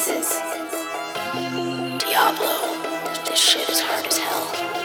Voices. Diablo. This shit is hard as hell.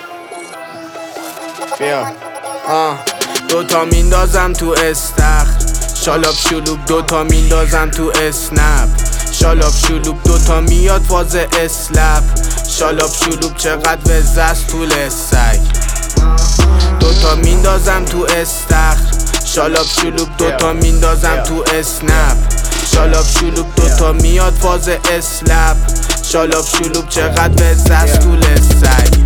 بیا دوتا میندازم تو استخر شالاب شلوب دوتا میندازم تو اسنپ شالاب شلوب دوتا میاد فاز اسلپ شالاب شلوب چقدر وزه است طول سگ دوتا میندازم تو استخر شالاب شلوب دوتا میندازم تو اسنپ شالاب شلوب دوتا میاد فاز اسلپ شالاب شلوب چقدر وزه است طول سگ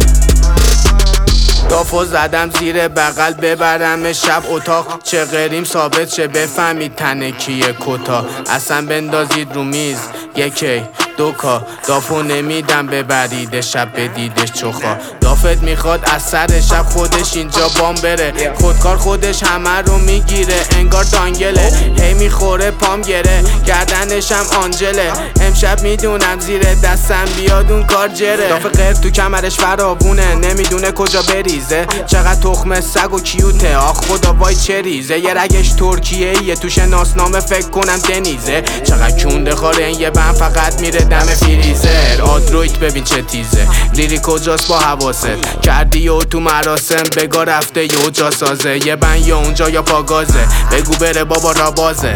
دافو زدم زیر بغل ببرم شب اتاق چه غریم ثابت شه بفهمید تنه کیه کتا اصلا بندازید رو میز یکی دوکا دافو نمیدم ببرید شب بدیدش چخا دافت میخواد از سر شب خودش اینجا بام بره خودکار خودش همه رو میگیره انگار دانگله هی میخوره پام گره گردنشم آنجله امشب میدونم زیر دستم بیاد اون کار جره داف غیر تو کمرش فراوونه نمیدونه کجا بریزه چقدر تخم سگ و کیوته آخ خدا وای چه ریزه یه رگش ترکیه یه توش ناسنامه فکر کنم دنیزه چقدر کونده خاره این یه بند فقط میره دم فریزر آدرویت ببین چه تیزه لیری کجاست با حواست کردی و تو مراسم بگا رفته یه جا سازه یه بند یا اونجا یا پاگازه بگو بره بابا را بازه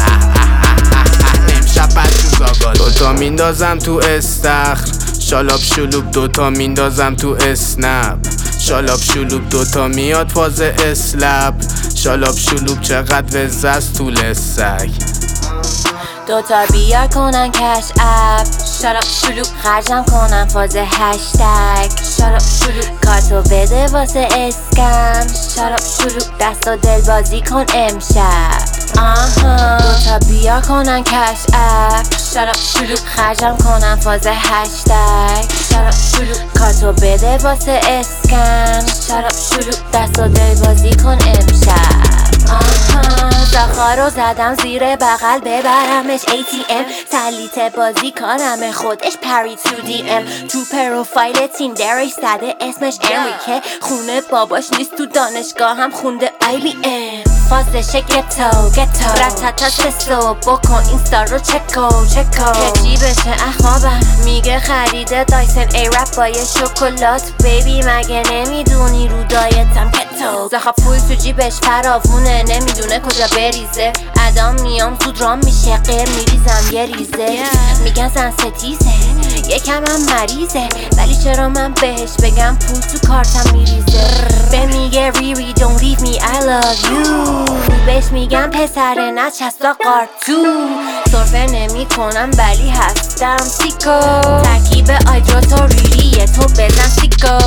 امشب پس روزاگازه دوتا میندازم تو استخر شالاب شلوب دوتا میندازم تو اسنپ شالاب شلوب دوتا میاد فاز اسلپ شالاب شلوب چقدر وزه است طول سگ دوتا بیار کنن کش اپ شالاب شلوب خرجم کنن فاز هشتگ شالاب شلوب کارتو بده واسه اسکم شالاب شلوب دست و دل بازی کن امشب دوتا بیار کنن کش اپ شالاب شلوب خرجم کنن فاز هشتگ شالاب شلوب کارتو بده واسه اسکم شالاب شلوب دست و دل بازی کن امشب زخارو زدم زیر بغل ببرمش ATM سلیت بازی کنم خودش پری تو DM تو پروفایل تیندرش زده اسمش امریکه خونه باباش نیست تو دانشگاه هم خونده IBM فازشه گتو رتتا سسو بکن اینستا رو چکو که جیبشه اخوابم میگه خریده دایسن ای رپ با یه شکلات بیبی مگه نمیدونی رو دایتم کتو زخا پول تو جیبش فراوونه نمیدونه کجا بریزه ادام میام زود رام میشه غیر میریزم یه ریزه میگن زن ستیزه یکم هم مریضه ولی چرا من بهش بگم پول تو کارتم میریزه به میگه ریری don't leave me I love you بهش میگم پسر نچستا قارتو سرفه نمی کنم ولی هستم سیکو ترکیب آیدروت و ریریه تو بزن سیکو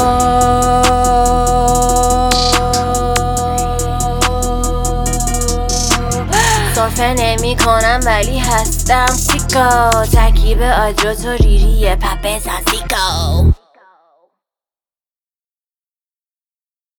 سرفه نمی کنم ولی هستم سیکو ترکیب آیدروت و ریریه پپ بزن سیکو